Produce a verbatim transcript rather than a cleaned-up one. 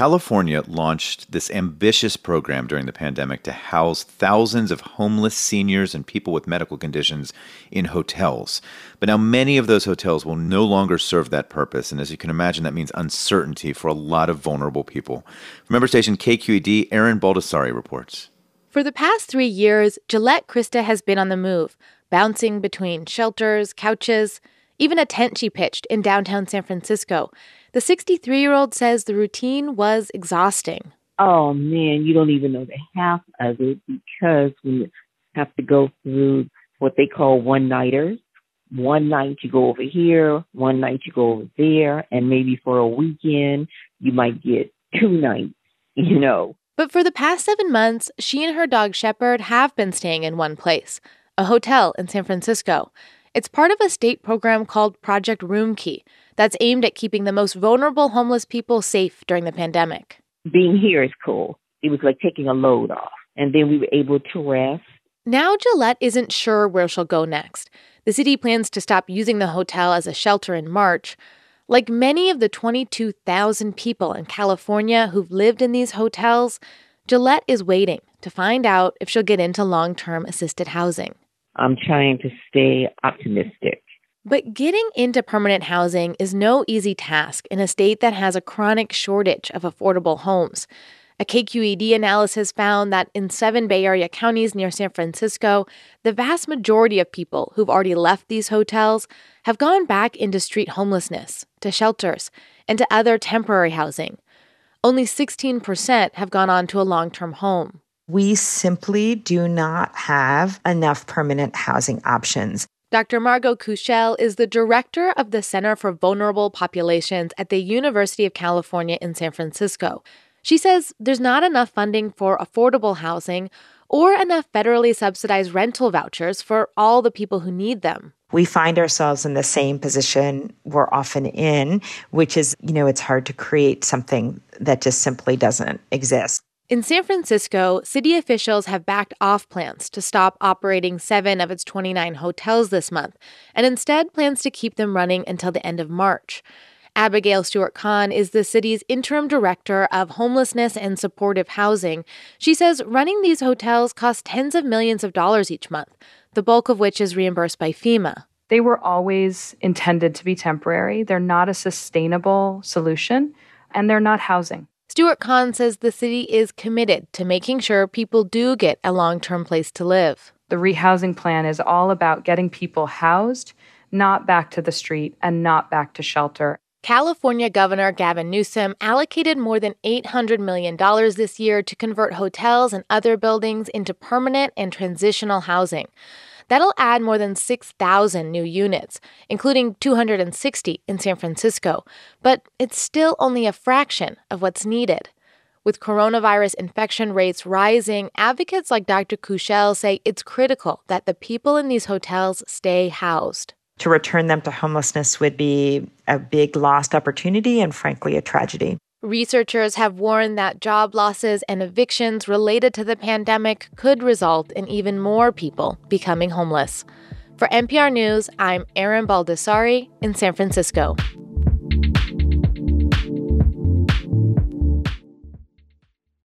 California launched this ambitious program during the pandemic to house thousands of homeless seniors and people with medical conditions in hotels. But now many of those hotels will no longer serve that purpose. And as you can imagine, that means uncertainty for a lot of vulnerable people. From member station K Q E D, Aaron Baldessari reports. For the past three years, Gillette Krista has been on the move, bouncing between shelters, couches, even a tent she pitched in downtown San Francisco. The sixty-three-year-old says the routine was exhausting. Oh, man, you don't even know the half of it because we have to go through what they call one-nighters. One night you go over here, one night you go over there, and maybe for a weekend you might get two nights, you know. But for the past seven months, she and her dog Shepherd have been staying in one place, a hotel in San Francisco. It's part of a state program called Project Room Key that's aimed at keeping the most vulnerable homeless people safe during the pandemic. Being here is cool. It was like taking a load off, and then we were able to rest. Now Gillette isn't sure where she'll go next. The city plans to stop using the hotel as a shelter in March. Like many of the twenty-two thousand people in California who've lived in these hotels, Gillette is waiting to find out if she'll get into long-term assisted housing. I'm trying to stay optimistic. But getting into permanent housing is no easy task in a state that has a chronic shortage of affordable homes. A K Q E D analysis found that in seven Bay Area counties near San Francisco, the vast majority of people who've already left these hotels have gone back into street homelessness, to shelters, and to other temporary housing. Only sixteen percent have gone on to a long-term home. We simply do not have enough permanent housing options. Doctor Margot Kuchel is the director of the Center for Vulnerable Populations at the University of California in San Francisco. She says there's not enough funding for affordable housing or enough federally subsidized rental vouchers for all the people who need them. We find ourselves in the same position we're often in, which is, you know, it's hard to create something that just simply doesn't exist. In San Francisco, city officials have backed off plans to stop operating seven of its twenty-nine hotels this month, and instead plans to keep them running until the end of March. Abigail Stewart-Kahn is the city's interim director of homelessness and supportive housing. She says running these hotels costs tens of millions of dollars each month, the bulk of which is reimbursed by FEMA. They were always intended to be temporary. They're not a sustainable solution, and they're not housing. Stewart-Kahn says the city is committed to making sure people do get a long-term place to live. The rehousing plan is all about getting people housed, not back to the street and not back to shelter. California Governor Gavin Newsom allocated more than eight hundred million dollars this year to convert hotels and other buildings into permanent and transitional housing. That'll add more than six thousand new units, including two hundred sixty in San Francisco. But it's still only a fraction of what's needed. With coronavirus infection rates rising, advocates like Doctor Kuchel say it's critical that the people in these hotels stay housed. To return them to homelessness would be a big lost opportunity and, frankly, a tragedy. Researchers have warned that job losses and evictions related to the pandemic could result in even more people becoming homeless. For N P R News, I'm Aaron Baldessari in San Francisco.